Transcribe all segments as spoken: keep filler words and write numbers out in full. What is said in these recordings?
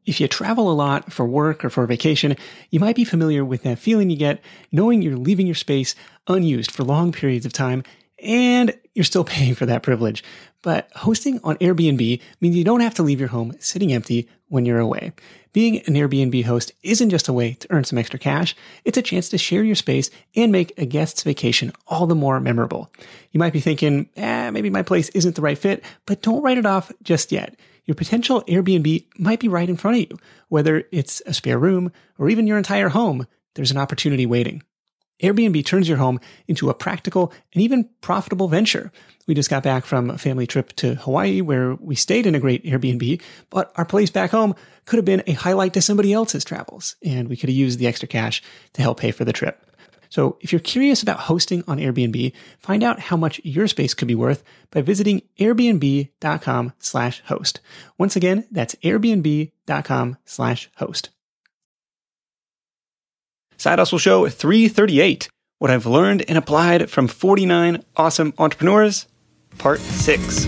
If you travel a lot for work or for vacation, you might be familiar with that feeling you get knowing you're leaving your space unused for long periods of time, and you're still paying for that privilege. But hosting on Airbnb means you don't have to leave your home sitting empty when you're away. Being an Airbnb host isn't just a way to earn some extra cash, it's a chance to share your space and make a guest's vacation all the more memorable. You might be thinking, eh, maybe my place isn't the right fit, but don't write it off just yet. Your potential Airbnb might be right in front of you. Whether it's a spare room or even your entire home, there's an opportunity waiting. Airbnb turns your home into a practical and even profitable venture. We just got back from a family trip to Hawaii where we stayed in a great Airbnb, but our place back home could have been a highlight to somebody else's travels, and we could have used the extra cash to help pay for the trip. So if you're curious about hosting on Airbnb, find out how much your space could be worth by visiting airbnb.com slash host. Once again, that's airbnb.com slash host. Side Hustle Show three thirty-eight, What I've Learned and Applied from forty-nine Awesome Entrepreneurs, Part six.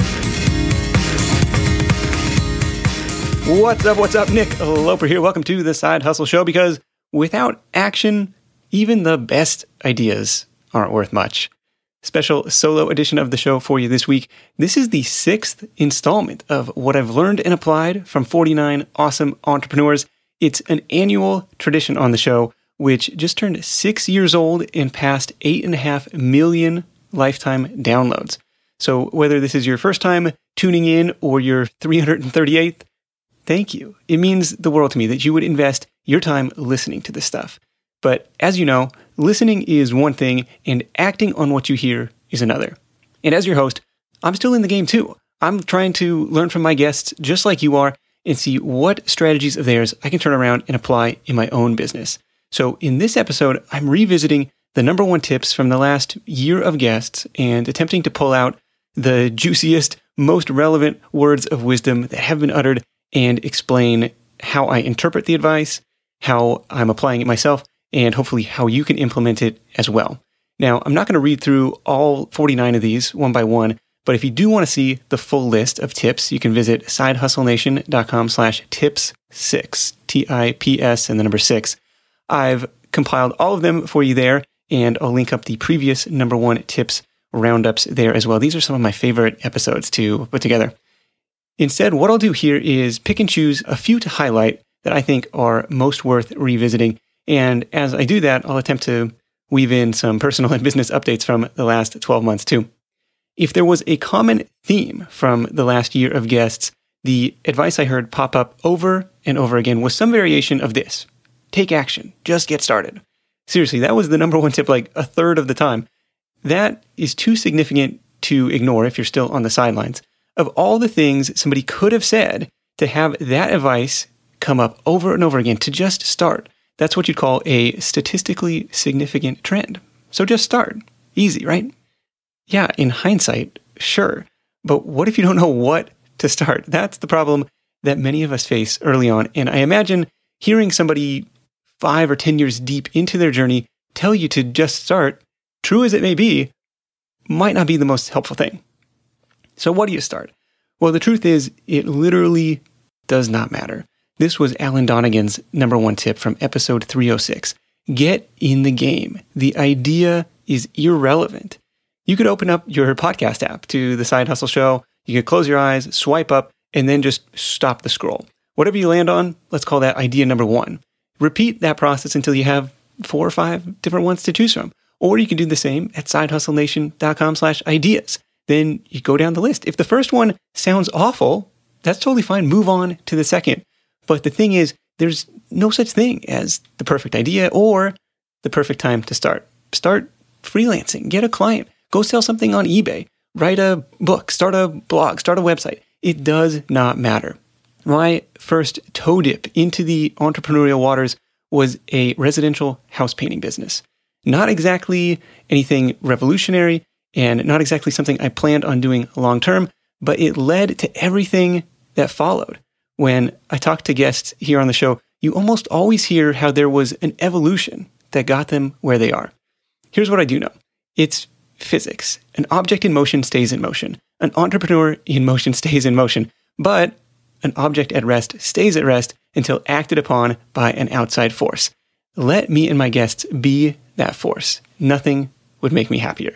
What's up, what's up? Nick Loper here. Welcome to the Side Hustle Show, because without action, even the best ideas aren't worth much. Special solo edition of the show for you this week. This is the sixth installment of What I've Learned and Applied from forty-nine Awesome Entrepreneurs. It's an annual tradition on the show, which just turned six years old and passed eight and a half million lifetime downloads. So whether this is your first time tuning in or your three hundred thirty-eighth, thank you. It means the world to me that you would invest your time listening to this stuff. But as you know, listening is one thing and acting on what you hear is another. And as your host, I'm still in the game too. I'm trying to learn from my guests just like you are and see what strategies of theirs I can turn around and apply in my own business. So in this episode, I'm revisiting the number one tips from the last year of guests and attempting to pull out the juiciest, most relevant words of wisdom that have been uttered and explain how I interpret the advice, how I'm applying it myself, and hopefully how you can implement it as well. Now, I'm not going to read through all forty-nine of these one by one, but if you do want to see the full list of tips, you can visit sidehustlenation.com slash tips six, T I P S and the number six. I've compiled all of them for you there, and I'll link up the previous number one tips roundups there as well. These are some of my favorite episodes to put together. Instead, what I'll do here is pick and choose a few to highlight that I think are most worth revisiting. And as I do that, I'll attempt to weave in some personal and business updates from the last twelve months too. If there was a common theme from the last year of guests, the advice I heard pop up over and over again was some variation of this. Take action. Just get started. Seriously, that was the number one tip like a third of the time. That is too significant to ignore if you're still on the sidelines. Of all the things somebody could have said, to have that advice come up over and over again, to just start. That's what you'd call a statistically significant trend. So just start. Easy, right? Yeah, in hindsight, sure. But what if you don't know what to start? That's the problem that many of us face early on. And I imagine hearing somebody five or ten years deep into their journey tell you to just start, true as it may be, might not be the most helpful thing. So what do you start? Well, the truth is, it literally does not matter. This was Alan Donegan's number one tip from episode three oh six. Get in the game. The idea is irrelevant. You could open up your podcast app to the Side Hustle Show. You could close your eyes, swipe up, and then just stop the scroll. Whatever you land on, let's call that idea number one. Repeat that process until you have four or five different ones to choose from. Or you can do the same at sidehustlenation.com slash ideas. Then you go down the list. If the first one sounds awful, that's totally fine. Move on to the second. But the thing is, there's no such thing as the perfect idea or the perfect time to start. Start freelancing. Get a client. Go sell something on eBay. Write a book. Start a blog. Start a website. It does not matter. My first toe dip into the entrepreneurial waters was a residential house painting business. Not exactly anything revolutionary and not exactly something I planned on doing long term, but it led to everything that followed. When I talk to guests here on the show, you almost always hear how there was an evolution that got them where they are. Here's what I do know. It's physics. An object in motion stays in motion. An entrepreneur in motion stays in motion. But an object at rest stays at rest, until acted upon by an outside force. Let me and my guests be that force. Nothing would make me happier.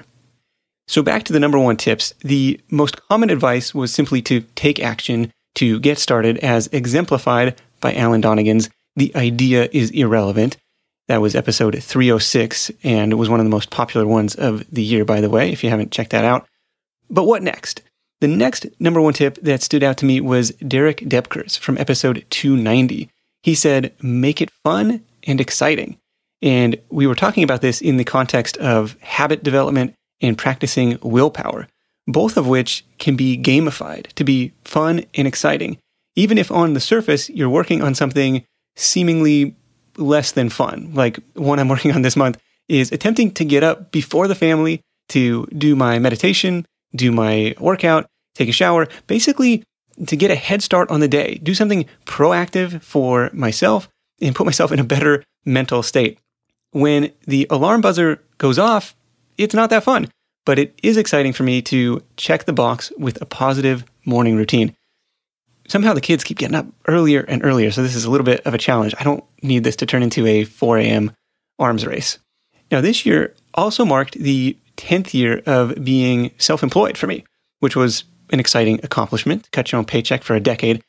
So back to the number one tips. The most common advice was simply to take action to get started, as exemplified by Alan Donegan's "The Idea is Irrelevant." That was episode three oh six, and it was one of the most popular ones of the year, by the way, if you haven't checked that out. But what next? The next number one tip that stood out to me was Derek Depker's from episode two ninety. He said, make it fun and exciting. And we were talking about this in the context of habit development and practicing willpower, both of which can be gamified to be fun and exciting, even if on the surface you're working on something seemingly less than fun. Like one I'm working on this month is attempting to get up before the family to do my meditation, do my workout, take a shower, basically to get a head start on the day, do something proactive for myself and put myself in a better mental state. When the alarm buzzer goes off, it's not that fun, but it is exciting for me to check the box with a positive morning routine. Somehow the kids keep getting up earlier and earlier, so this is a little bit of a challenge. I don't need this to turn into a four a.m. arms race. Now, this year also marked the tenth year of being self-employed for me, which was an exciting accomplishment. Cut your own paycheck for a decade.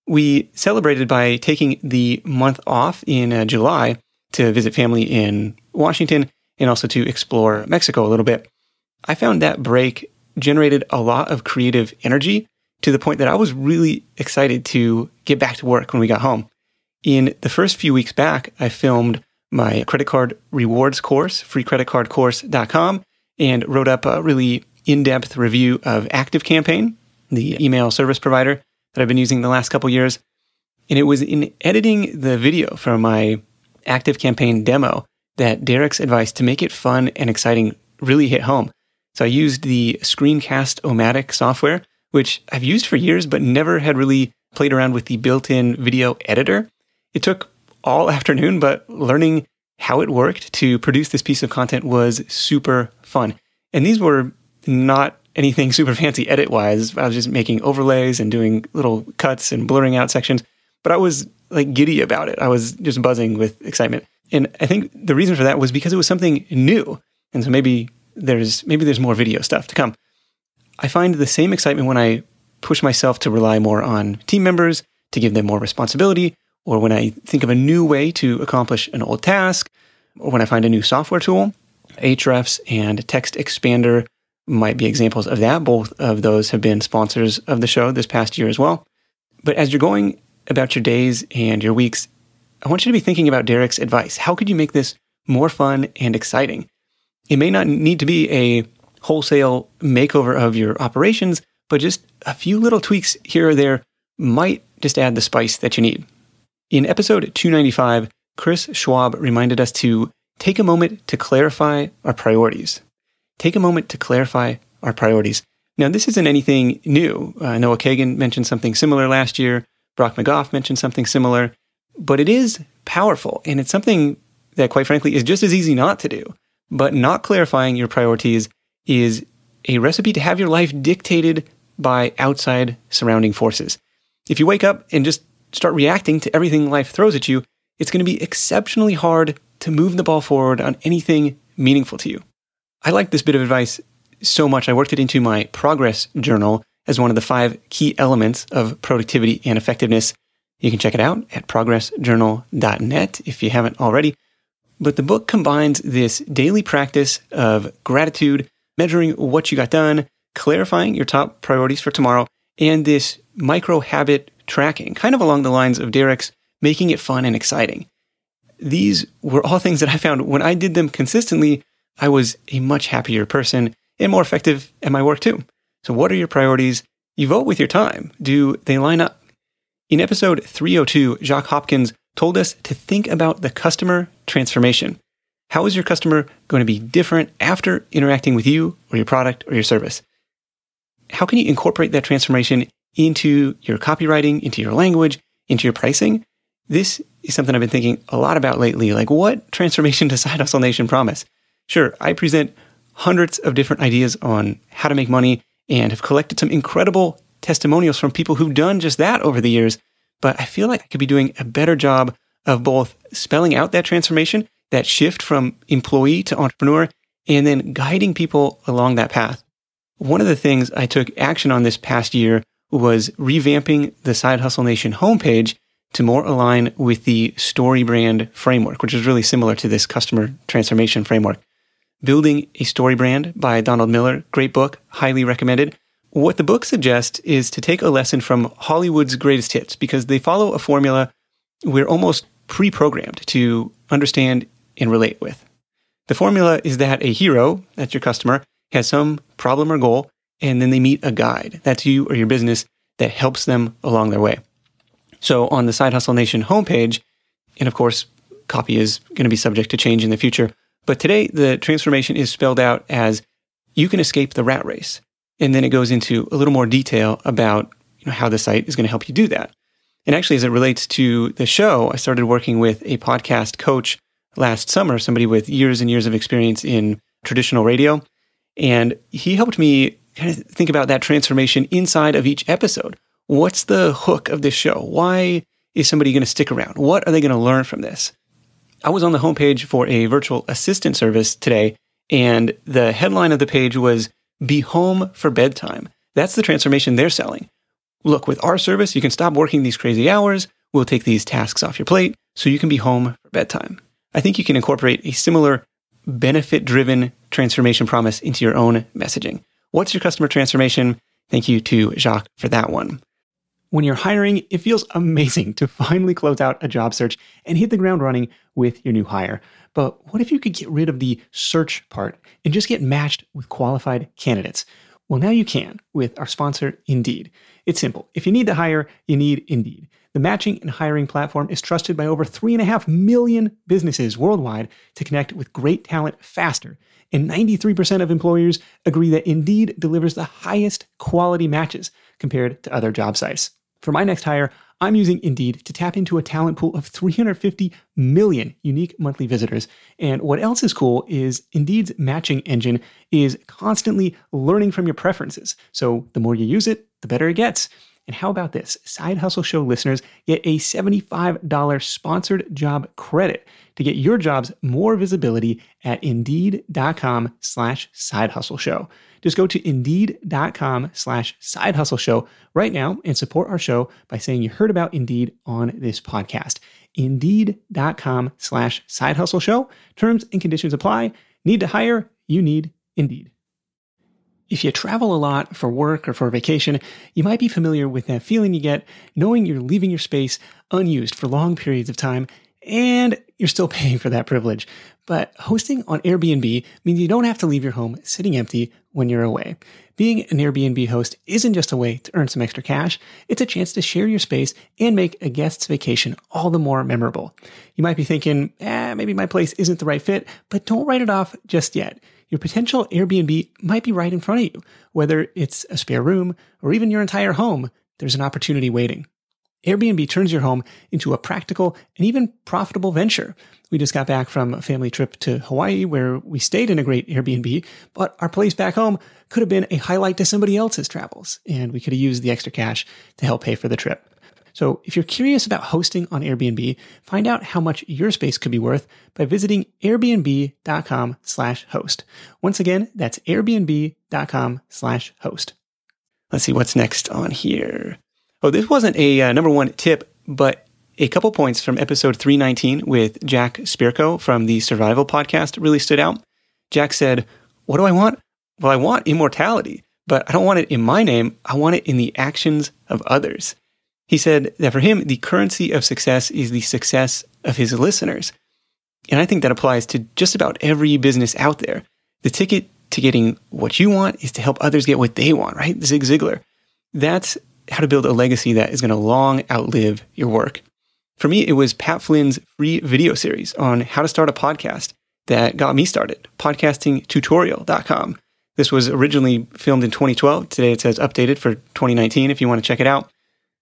We celebrated by taking the month off in uh, July to visit family in Washington and also to explore Mexico a little bit. I found that break generated a lot of creative energy to the point that I was really excited to get back to work when we got home. In the first few weeks back, I filmed my credit card rewards course, free credit card course dot com, and wrote up a really in-depth review of ActiveCampaign, the email service provider that I've been using the last couple years. And it was in editing the video from my ActiveCampaign demo that Derek's advice to make it fun and exciting really hit home. So I used the Screencast-O-Matic software, which I've used for years, but never had really played around with the built-in video editor. It took all afternoon, but learning how it worked to produce this piece of content was super fun. And these were not anything super fancy edit-wise. I was just making overlays and doing little cuts and blurring out sections, but I was like giddy about it. I was just buzzing with excitement. And I think the reason for that was because it was something new. And so maybe there's maybe there's more video stuff to come. I find the same excitement when I push myself to rely more on team members, to give them more responsibility, or when I think of a new way to accomplish an old task, or when I find a new software tool. Ahrefs and Text Expander might be examples of that. Both of those have been sponsors of the show this past year as well. But as you're going about your days and your weeks, I want you to be thinking about Derek's advice. How could you make this more fun and exciting? It may not need to be a wholesale makeover of your operations, but just a few little tweaks here or there might just add the spice that you need. In episode two ninety-five, Chris Schwab reminded us to take a moment to clarify our priorities. Take a moment to clarify our priorities. Now, this isn't anything new. Uh, Noah Kagan mentioned something similar last year. Brock McGough mentioned something similar. But it is powerful, and it's something that, quite frankly, is just as easy not to do. But not clarifying your priorities is a recipe to have your life dictated by outside surrounding forces. If you wake up and just start reacting to everything life throws at you, it's going to be exceptionally hard to move the ball forward on anything meaningful to you. I like this bit of advice so much, I worked it into my progress journal as one of the five key elements of productivity and effectiveness. You can check it out at progress journal dot net if you haven't already. But the book combines this daily practice of gratitude, measuring what you got done, clarifying your top priorities for tomorrow, and this micro habit tracking, kind of along the lines of Derek's, making it fun and exciting. These were all things that I found when I did them consistently, I was a much happier person and more effective at my work too. So what are your priorities? You vote with your time. Do they line up? In episode three oh two, Jacques Hopkins told us to think about the customer transformation. How is your customer going to be different after interacting with you or your product or your service? How can you incorporate that transformation into your copywriting, into your language, into your pricing? This is something I've been thinking a lot about lately. Like, what transformation does Side Hustle Nation promise? Sure, I present hundreds of different ideas on how to make money and have collected some incredible testimonials from people who've done just that over the years. but I feel like I could be doing a better job of both spelling out that transformation, that shift from employee to entrepreneur, and then guiding people along that path. One of the things I took action on this past year was revamping the Side Hustle Nation homepage to more align with the StoryBrand framework, which is really similar to this customer transformation framework. Building a Story Brand by Donald Miller, great book, highly recommended. What the book suggests is to take a lesson from Hollywood's greatest hits, because they follow a formula we're almost pre-programmed to understand and relate with. The formula is that a hero, that's your customer, has some problem or goal, and then they meet a guide, that's you or your business, that helps them along their way. So on the Side Hustle Nation homepage, and of course, copy is going to be subject to change in the future, but today the transformation is spelled out as you can escape the rat race. And then it goes into a little more detail about, you know, how the site is going to help you do that. And actually, as it relates to the show, I started working with a podcast coach last summer, somebody with years and years of experience in traditional radio. And he helped me kind of think about that transformation inside of each episode. What's the hook of this show? Why is somebody going to stick around? What are they going to learn from this? I was on the homepage for a virtual assistant service today, and the headline of the page was "Be home for bedtime." That's the transformation they're selling. Look, with our service, you can stop working these crazy hours. We'll take these tasks off your plate so you can be home for bedtime. I think you can incorporate a similar benefit-driven transformation promise into your own messaging. What's your customer transformation? Thank you to Jacques for that one. When you're hiring, it feels amazing to finally close out a job search and hit the ground running with your new hire. But what if you could get rid of the search part and just get matched with qualified candidates? Well, now you can with our sponsor, Indeed. It's simple. If you need to hire, you need Indeed. The matching and hiring platform is trusted by over three and a half million businesses worldwide to connect with great talent faster. And ninety-three percent of employers agree that Indeed delivers the highest quality matches compared to other job sites. For my next hire, I'm using Indeed to tap into a talent pool of three hundred fifty million unique monthly visitors. And what else is cool is Indeed's matching engine is constantly learning from your preferences. So the more you use it, the better it gets. And how about this? Side Hustle Show listeners get a seventy-five dollars sponsored job credit to get your jobs more visibility at indeed.com slash side hustle show. Just go to indeed.com slash side hustle show right now and support our show by saying you heard about Indeed on this podcast. Indeed.com slash side hustle show. Terms and conditions apply. Need to hire? You need Indeed. If you travel a lot for work or for vacation, you might be familiar with that feeling you get knowing you're leaving your space unused for long periods of time, and you're still paying for that privilege. But hosting on Airbnb means you don't have to leave your home sitting empty when you're away. Being an Airbnb host isn't just a way to earn some extra cash, it's a chance to share your space and make a guest's vacation all the more memorable. You might be thinking, eh, maybe my place isn't the right fit, but don't write it off just yet. Your potential Airbnb might be right in front of you. Whether it's a spare room or even your entire home, there's an opportunity waiting. Airbnb turns your home into a practical and even profitable venture. We just got back from a family trip to Hawaii where we stayed in a great Airbnb, but our place back home could have been a highlight to somebody else's travels, and we could have used the extra cash to help pay for the trip. So if you're curious about hosting on Airbnb, find out how much your space could be worth by visiting airbnb.com slash host. Once again, that's airbnb.com slash host. Let's see what's next on here. Oh, this wasn't a uh, number one tip, but a couple points from episode three nineteen with Jack Spirko from the Survival Podcast really stood out. Jack said, "What do I want? Well, I want immortality, but I don't want it in my name. I want it in the actions of others." He said that for him, the currency of success is the success of his listeners. And I think that applies to just about every business out there. The ticket to getting what you want is to help others get what they want, right? Zig Ziglar. That's how to build a legacy that is going to long outlive your work. For me, it was Pat Flynn's free video series on how to start a podcast that got me started, podcasting tutorial dot com. This was originally filmed in twenty twelve. Today it says updated for twenty nineteen if you want to check it out.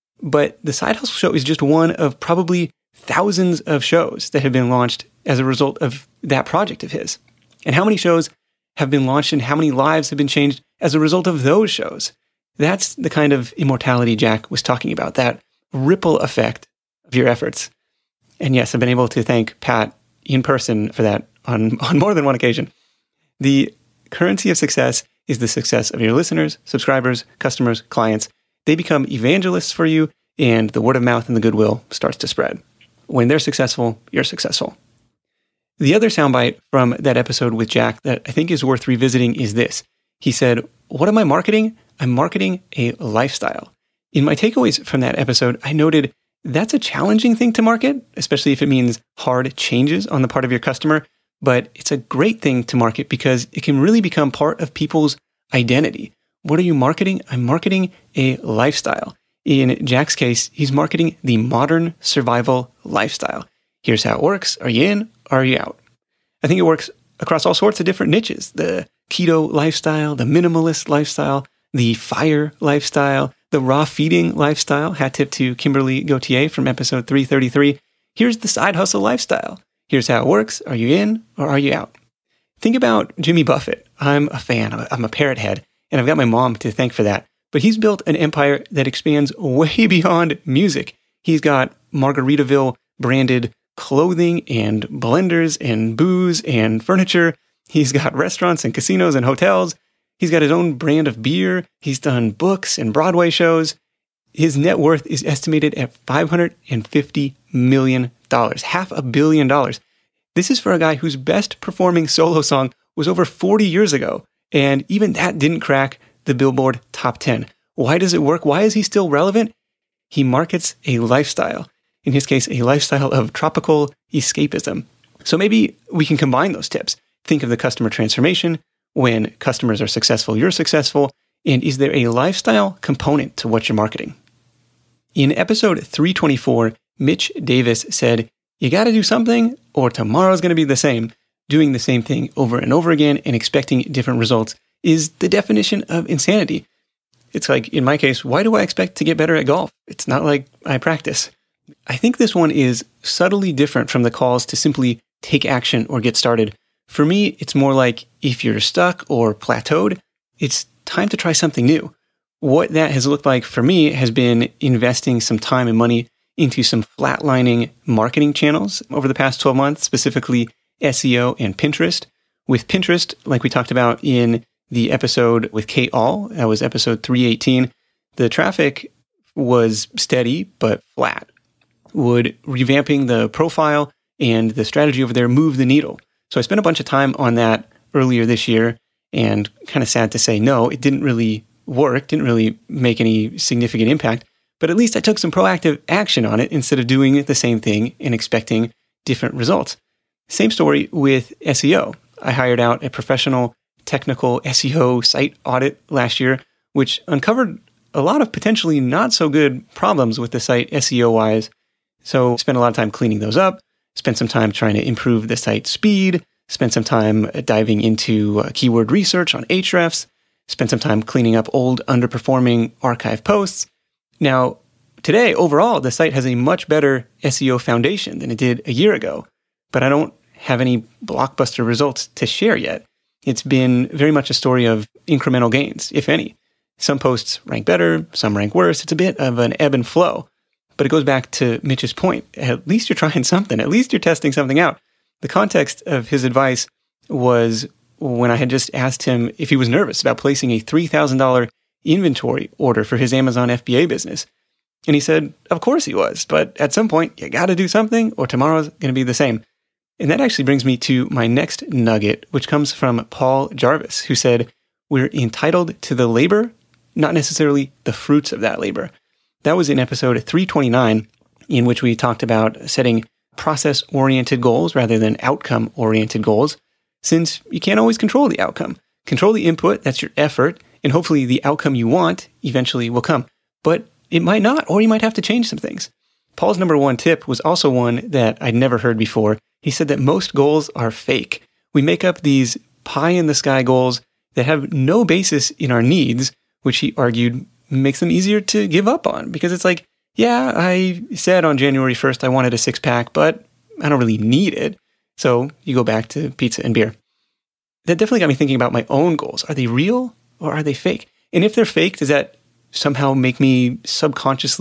But the Side Hustle Show is just one of probably thousands of shows that have been launched as a result of that project of his. And how many shows have been launched and how many lives have been changed as a result of those shows? That's the kind of immortality Jack was talking about, that ripple effect of your efforts. And yes, I've been able to thank Pat in person for that on, on more than one occasion. The currency of success is the success of your listeners, subscribers, customers, clients. They become evangelists for you, and the word of mouth and the goodwill starts to spread. When they're successful, you're successful. The other soundbite from that episode with Jack that I think is worth revisiting is this. He said, "What am I marketing? I'm marketing a lifestyle." In my takeaways from that episode, I noted that's a challenging thing to market, especially if it means hard changes on the part of your customer. But it's a great thing to market because it can really become part of people's identity. What are you marketing? I'm marketing a lifestyle. In Jack's case, he's marketing the modern survival lifestyle. Here's how it works. Are you in? Are you out? I think it works across all sorts of different niches. The keto lifestyle, the minimalist lifestyle, the fire lifestyle, the raw feeding lifestyle. Hat tip to Kimberly Gauthier from episode three thirty-three. Here's the side hustle lifestyle. Here's how it works. Are you in or are you out? Think about Jimmy Buffett. I'm a fan. I'm a, I'm a parrot head, and I've got my mom to thank for that. But he's built an empire that expands way beyond music. He's got Margaritaville branded clothing and blenders and booze and furniture. He's got restaurants and casinos and hotels. He's got his own brand of beer. He's done books and Broadway shows. His net worth is estimated at five hundred fifty million dollars, half a billion dollars. This is for a guy whose best performing solo song was over forty years ago. And even that didn't crack the Billboard top ten. Why does it work? Why is he still relevant? He markets a lifestyle. In his case, a lifestyle of tropical escapism. So maybe we can combine those tips. Think of the customer transformation. When customers are successful, you're successful. And is there a lifestyle component to what you're marketing? In episode three twenty-four, Mitch Davis said, "You got to do something or tomorrow's going to be the same." Doing the same thing over and over again and expecting different results is the definition of insanity. It's like, in my case, why do I expect to get better at golf? It's not like I practice. I think this one is subtly different from the calls to simply take action or get started. For me, it's more like if you're stuck or plateaued, it's time to try something new. What that has looked like for me has been investing some time and money into some flatlining marketing channels over the past twelve months, specifically S E O and Pinterest. With Pinterest, like we talked about in the episode with Kate All, that was episode three eighteen, the traffic was steady but flat. Would revamping the profile and the strategy over there move the needle? So I spent a bunch of time on that earlier this year, and kind of sad to say, no, it didn't really work, didn't really make any significant impact, but at least I took some proactive action on it instead of doing the same thing and expecting different results. Same story with S E O. I hired out a professional technical S E O site audit last year, which uncovered a lot of potentially not so good problems with the site S E O-wise. So spent a lot of time cleaning those up, spent some time trying to improve the site speed, spent some time diving into uh, keyword research on Ahrefs, spent some time cleaning up old underperforming archive posts. Now, today, overall, the site has a much better S E O foundation than it did a year ago, but I don't have any blockbuster results to share yet. It's been very much a story of incremental gains, if any. Some posts rank better, some rank worse. It's a bit of an ebb and flow. But it goes back to Mitch's point. At least you're trying something. At least you're testing something out. The context of his advice was when I had just asked him if he was nervous about placing a three thousand dollars inventory order for his Amazon F B A business. And he said, of course he was, but at some point, you got to do something or tomorrow's going to be the same. And that actually brings me to my next nugget, which comes from Paul Jarvis, who said, we're entitled to the labor, not necessarily the fruits of that labor. That was in episode three twenty-nine, in which we talked about setting process-oriented goals rather than outcome-oriented goals, since you can't always control the outcome. Control the input, that's your effort, and hopefully the outcome you want eventually will come. But it might not, or you might have to change some things. Paul's number one tip was also one that I'd never heard before. He said that most goals are fake. We make up these pie-in-the-sky goals that have no basis in our needs, which he argued makes them easier to give up on. Because it's like, yeah, I said on January first I wanted a six-pack, but I don't really need it. So you go back to pizza and beer. That definitely got me thinking about my own goals. Are they real or are they fake? And if they're fake, does that somehow make me subconsciously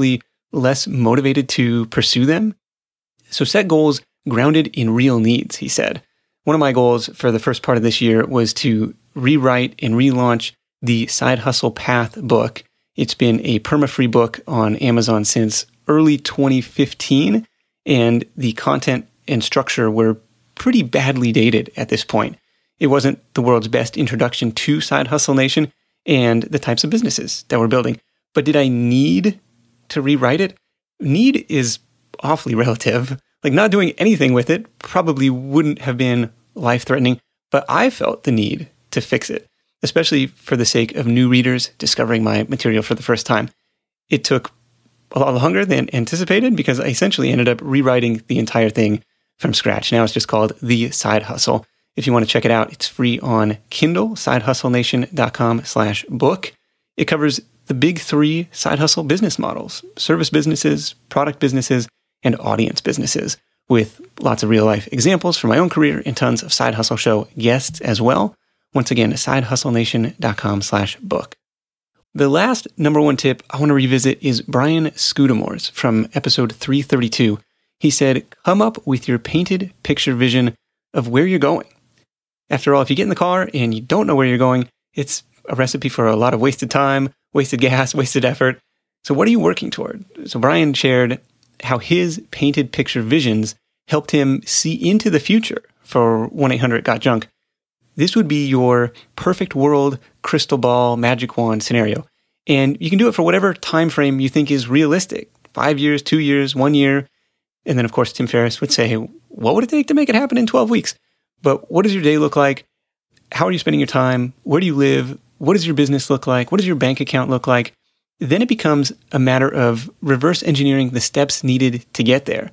less motivated to pursue them. So set goals grounded in real needs, he said. One of my goals for the first part of this year was to rewrite and relaunch the Side Hustle Path book. It's been a perma-free book on Amazon since early twenty fifteen, and the content and structure were pretty badly dated at this point. It wasn't the world's best introduction to Side Hustle Nation and the types of businesses that we're building. But did I need to rewrite it? Need is awfully relative. Like, not doing anything with it probably wouldn't have been life-threatening, but I felt the need to fix it, especially for the sake of new readers discovering my material for the first time. It took a lot longer than anticipated because I essentially ended up rewriting the entire thing from scratch. Now it's just called The Side Hustle. If you want to check it out, it's free on Kindle, sidehustlenation.com slash book. It covers the big three side hustle business models: service businesses, product businesses, and audience businesses, with lots of real-life examples from my own career and tons of Side Hustle Show guests as well. Once again, sidehustlenation.com slash book. The last number one tip I want to revisit is Brian Scudamore's from episode three thirty-two. He said, come up with your painted picture vision of where you're going. After all, if you get in the car and you don't know where you're going, it's a recipe for a lot of wasted time, wasted gas, wasted effort. So what are you working toward? So Brian shared how his painted picture visions helped him see into the future for one eight hundred got junk. This would be your perfect world crystal ball magic wand scenario. And you can do it for whatever time frame you think is realistic. Five years, two years, one year. And then, of course, Tim Ferriss would say, what would it take to make it happen in twelve weeks? But what does your day look like? How are you spending your time? Where do you live? What does your business look like? What does your bank account look like? Then it becomes a matter of reverse engineering the steps needed to get there.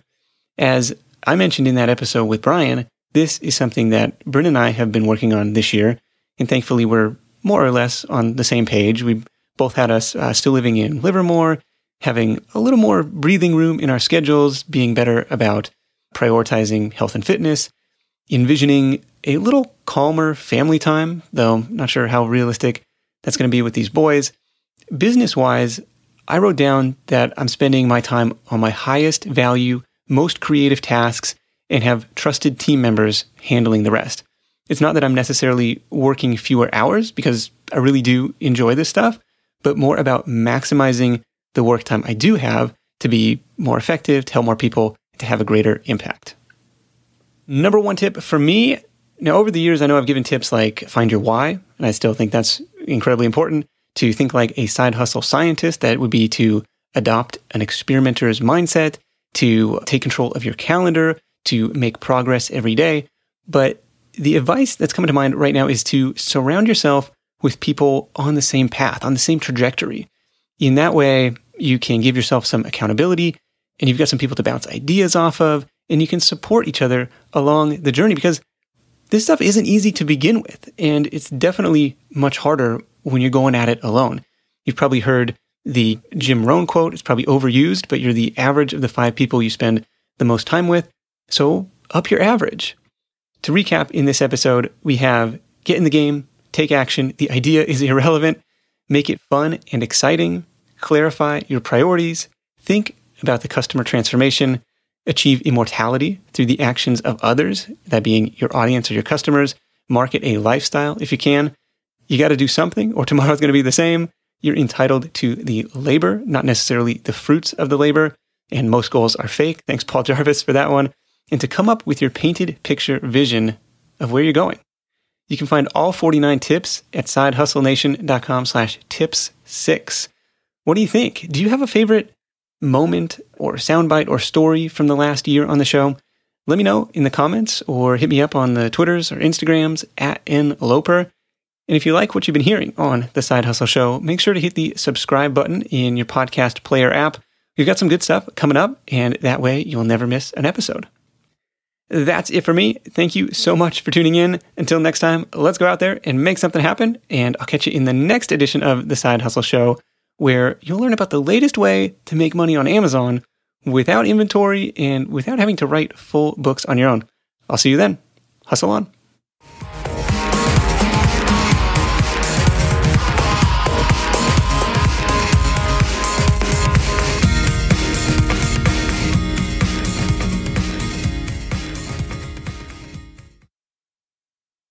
As I mentioned in that episode with Brian, this is something that Bryn and I have been working on this year. And thankfully, we're more or less on the same page. We both had us uh, still living in Livermore, having a little more breathing room in our schedules, being better about prioritizing health and fitness, envisioning a little calmer family time, though I'm not sure how realistic that's going to be with these boys. Business-wise, I wrote down that I'm spending my time on my highest value, most creative tasks, and have trusted team members handling the rest. It's not that I'm necessarily working fewer hours, because I really do enjoy this stuff, but more about maximizing the work time I do have to be more effective, to help more people, to have a greater impact. Number one tip for me, now over the years, I know I've given tips like find your why, and I still think that's incredibly important. To think like a side hustle scientist, that would be to adopt an experimenter's mindset, to take control of your calendar, to make progress every day. But the advice that's coming to mind right now is to surround yourself with people on the same path, on the same trajectory. In that way, you can give yourself some accountability, and you've got some people to bounce ideas off of, and you can support each other along the journey, because this stuff isn't easy to begin with, and it's definitely much harder when you're going at it alone. You've probably heard the Jim Rohn quote. It's probably overused, but you're the average of the five people you spend the most time with. So up your average. To recap, in this episode, we have get in the game, take action. The idea is irrelevant. Make it fun and exciting. Clarify your priorities. Think about the customer transformation. Achieve immortality through the actions of others, that being your audience or your customers. Market a lifestyle if you can. You got to do something, or tomorrow's going to be the same. You're entitled to the labor, not necessarily the fruits of the labor. And most goals are fake. Thanks, Paul Jarvis, for that one. And to come up with your painted picture vision of where you're going. You can find all forty-nine tips at sidehustlenation.com slash tips six. What do you think? Do you have a favorite moment or soundbite or story from the last year on the show? Let me know in the comments, or hit me up on the Twitters or Instagrams at nloper. And if you like what you've been hearing on The Side Hustle Show, make sure to hit the subscribe button in your podcast player app. We've got some good stuff coming up, and that way you'll never miss an episode. That's it for me. Thank you so much for tuning in. Until next time, let's go out there and make something happen, and I'll catch you in the next edition of The Side Hustle Show, where you'll learn about the latest way to make money on Amazon without inventory and without having to write full books on your own. I'll see you then. Hustle on.